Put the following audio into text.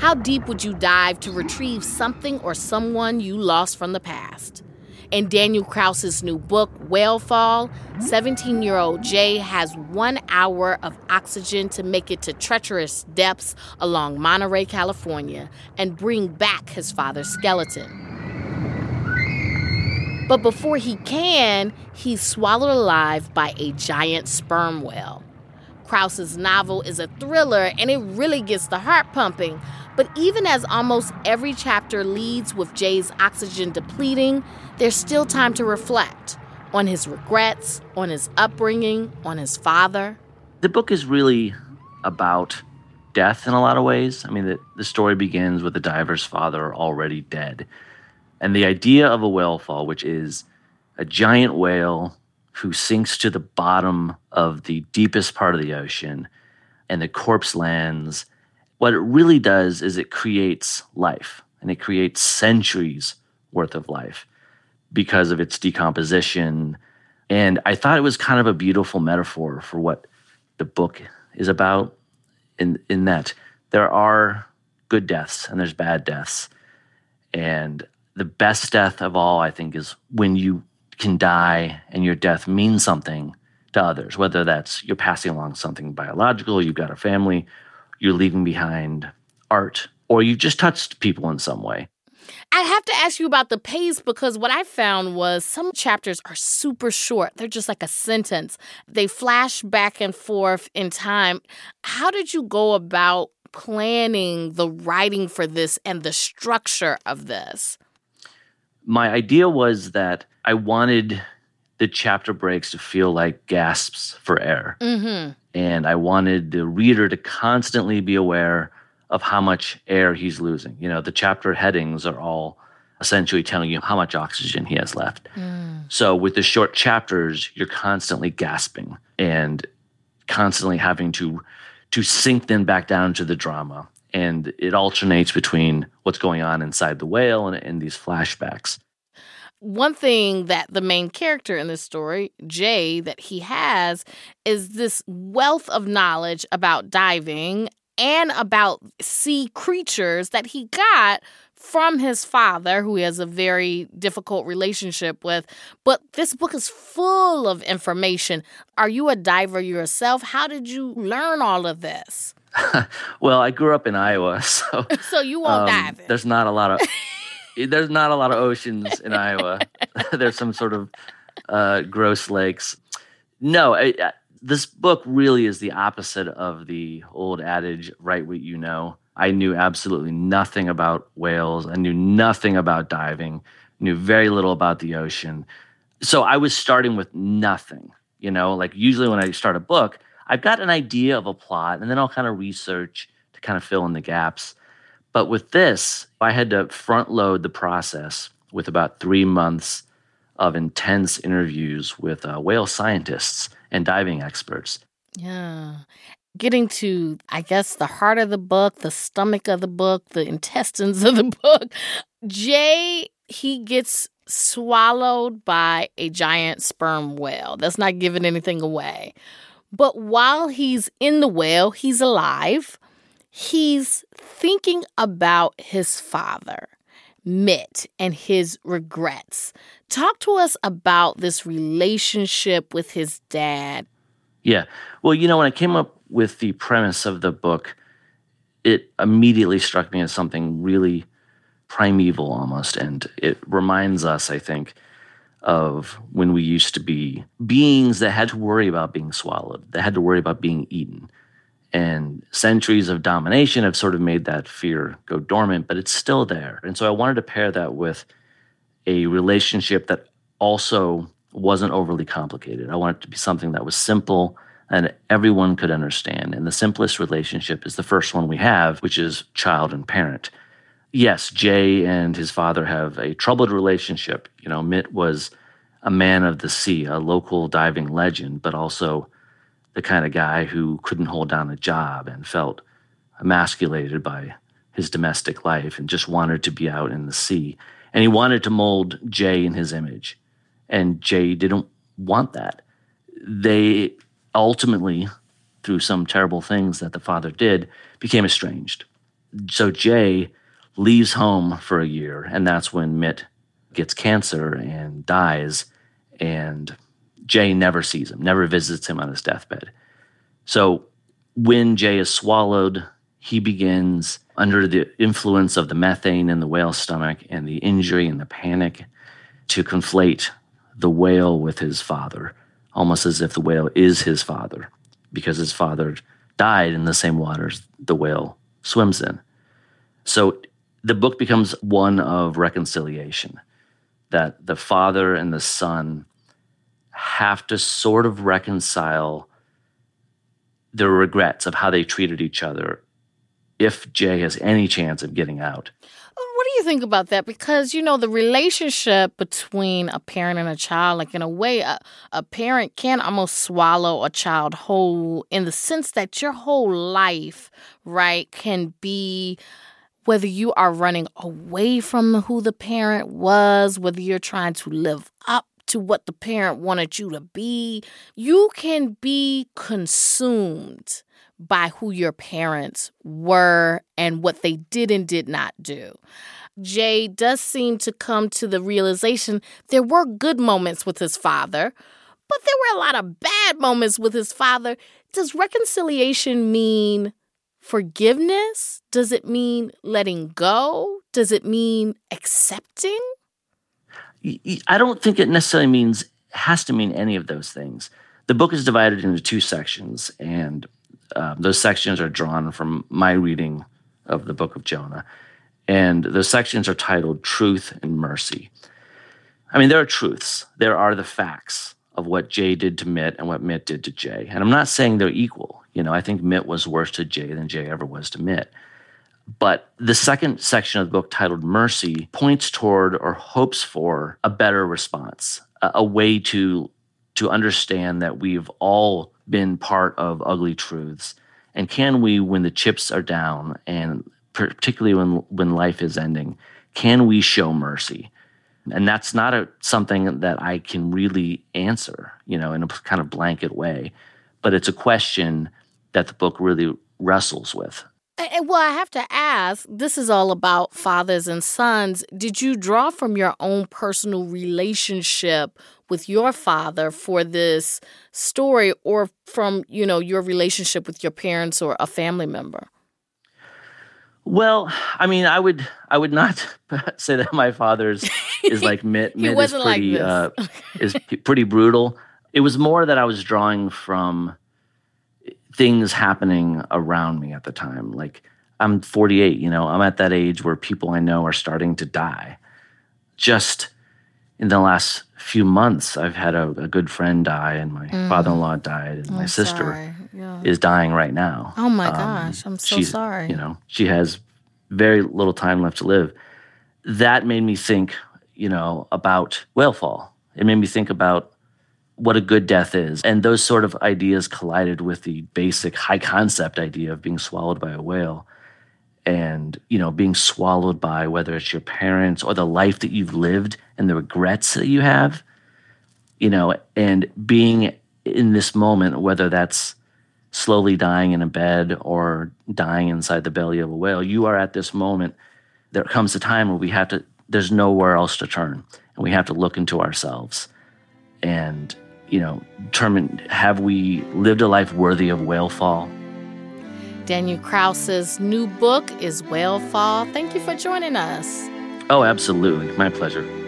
How deep would you dive to retrieve something or someone you lost from the past? In Daniel Krause's new book, Whalefall, 17-year-old Jay has 1 hour of oxygen to make it to treacherous depths along Monterey, California, and bring back his father's skeleton. But before he can, he's swallowed alive by a giant sperm whale. Krause's novel is a thriller, and it really gets the heart pumping. But even as almost every chapter leads with Jay's oxygen depleting, there's still time to reflect on his regrets, on his upbringing, on his father. The book is really about death in a lot of ways. I mean, the story begins with the diver's father already dead. And the idea of a whale fall, which is a giant whale who sinks to the bottom of the deepest part of the ocean and the corpse lands, what it really does is it creates life, and it creates centuries worth of life because of its decomposition. And I thought it was kind of a beautiful metaphor for what the book is about, in that there are good deaths and there's bad deaths. And the best death of all, I think, is when you can die and your death means something to others, whether that's you're passing along something biological, you've got a family, you're leaving behind art, or you've just touched people in some way. I have to ask you about the pace, because what I found was some chapters are super short. They're just like a sentence. They flash back and forth in time. How did you go about planning the writing for this and the structure of this? My idea was that I wanted the chapter breaks to feel like gasps for air. Mm-hmm. And I wanted the reader to constantly be aware of how much air he's losing. You know, the chapter headings are all essentially telling you how much oxygen he has left. So with the short chapters, you're constantly gasping and constantly having to sink them back down to the drama. And it alternates between what's going on inside the whale and these flashbacks. One thing that the main character in this story, Jay, that he has is this wealth of knowledge about diving and about sea creatures that he got from his father, who he has a very difficult relationship with. But this book is full of information. Are you a diver yourself? How did you learn all of this? Well, I grew up in Iowa, so So you won't dive in. There's not a lot of oceans in Iowa. There's some sort of gross lakes. No, this book really is the opposite of the old adage, write what you know. I knew absolutely nothing about whales. I knew nothing about diving, knew very little about the ocean. So I was starting with nothing, you know, like usually when I start a book, I've got an idea of a plot and then I'll kind of research to kind of fill in the gaps. But with this, I had to front load the process with about 3 months of intense interviews with whale scientists and diving experts. Yeah. Getting to, I guess, the heart of the book, the stomach of the book, the intestines of the book. Jay, he gets swallowed by a giant sperm whale. That's not giving anything away. But while he's in the whale, he's alive. He's thinking about his father, Mitt, and his regrets. Talk to us about this relationship with his dad. Yeah. Well, you know, when I came up with the premise of the book, it immediately struck me as something really primeval almost. And it reminds us, I think, of when we used to be beings that had to worry about being swallowed, that had to worry about being eaten. And centuries of domination have sort of made that fear go dormant, but it's still there. And so I wanted to pair that with a relationship that also wasn't overly complicated. I wanted it to be something that was simple and everyone could understand. And the simplest relationship is the first one we have, which is child and parent. Yes, Jay and his father have a troubled relationship. You know, Mitt was a man of the sea, a local diving legend, but also the kind of guy who couldn't hold down a job and felt emasculated by his domestic life and just wanted to be out in the sea. And he wanted to mold Jay in his image. And Jay didn't want that. They ultimately, through some terrible things that the father did, became estranged. So Jay leaves home for a year, and that's when Mitt gets cancer and dies, and Jay never sees him, never visits him on his deathbed. So when Jay is swallowed, he begins, under the influence of the methane in the whale's stomach and the injury and the panic, to conflate the whale with his father, almost as if the whale is his father, because his father died in the same waters the whale swims in. So the book becomes one of reconciliation, that the father and the son have to sort of reconcile their regrets of how they treated each other if Jay has any chance of getting out. What do you think about that? Because, the relationship between a parent and a child, like in a way, a parent can almost swallow a child whole, in the sense that your whole life, right, can be, whether you are running away from who the parent was, whether you're trying to live up to what the parent wanted you to be, you can be consumed by who your parents were and what they did and did not do. Jay does seem to come to the realization there were good moments with his father, but there were a lot of bad moments with his father. Does reconciliation mean forgiveness? Does it mean letting go? Does it mean accepting? I don't think it necessarily has to mean any of those things. The book is divided into two sections, and those sections are drawn from my reading of the book of Jonah. And those sections are titled Truth and Mercy. I mean, there are truths. There are the facts of what Jay did to Mitt and what Mitt did to Jay. And I'm not saying they're equal. I think Mitt was worse to Jay than Jay ever was to Mitt. But the second section of the book, titled Mercy, points toward or hopes for a better response, a way to understand that we've all been part of ugly truths. And can we, when the chips are down, and particularly when life is ending, can we show mercy? And that's not something that I can really answer, in a kind of blanket way. But it's a question that the book really wrestles with. Well, I have to ask, this is all about fathers and sons. Did you draw from your own personal relationship with your father for this story, or from, your relationship with your parents or a family member? Well, I mean, I would not say that my father's is like Mitt. He wasn't like this. Is pretty brutal. It was more that I was drawing from things happening around me at the time. Like, I'm 48, I'm at that age where people I know are starting to die. Just in the last few months, I've had a good friend die, and my father-in-law died, and my sister is dying right now. Oh my gosh, I'm so sorry. She has very little time left to live. That made me think, about whale fall. It made me think about what a good death is. And those sort of ideas collided with the basic high concept idea of being swallowed by a whale. And, being swallowed by, whether it's your parents or the life that you've lived and the regrets that you have, and being in this moment, whether that's slowly dying in a bed or dying inside the belly of a whale, you are at this moment. There comes a time where there's nowhere else to turn. And we have to look into ourselves and, determine, have we lived a life worthy of whale fall? Daniel Kraus's new book is Whale Fall. Thank you for joining us. Oh, absolutely. My pleasure.